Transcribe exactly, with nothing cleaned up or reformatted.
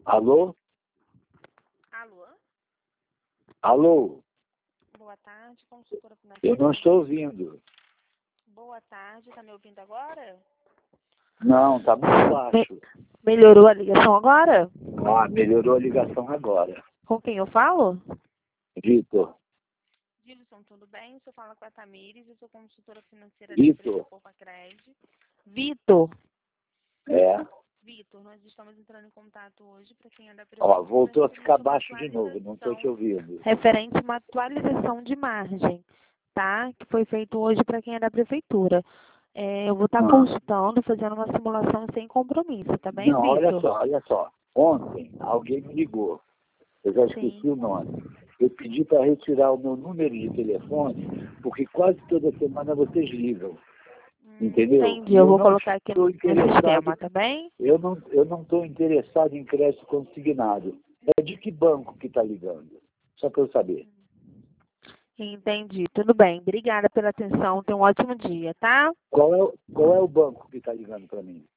Alô? Alô? Alô? Boa tarde, consultora financeira. Eu não estou ouvindo. Boa tarde, tá me ouvindo agora? Não, tá muito baixo. Melhorou a ligação agora? Ah, melhorou a ligação agora. Com quem eu falo? Vitor. Dilson, tudo bem? Você fala com a Tamires, eu sou consultora financeira da Vitor. empresa Poupa Cred. Vitor. É. Vitor, nós estamos entrando em contato hoje para quem é da Ó, prefeitura. voltou a ficar referente uma baixo de novo, não estou te atualização- ouvindo. Referente a uma atualização de margem, tá? Que foi feito hoje para quem é da prefeitura. É, eu vou estar Ah. consultando, fazendo uma simulação sem compromisso, tá bem, Não, olha Vitor? só, olha só. Ontem alguém me ligou. Eu já esqueci Sim. o nome. Eu pedi para retirar o meu número de telefone, porque quase toda semana vocês ligam. Hum, Entendeu? Entendi, E eu eu vou não colocar aqui estou no interessado. sistema, tá bem? Eu não eu não estou interessado em crédito consignado. É de que banco que está ligando? Só para eu saber. Entendi, tudo bem. Obrigada pela atenção, tenha um ótimo dia, tá? Qual é, o- qual é o banco que está ligando para mim?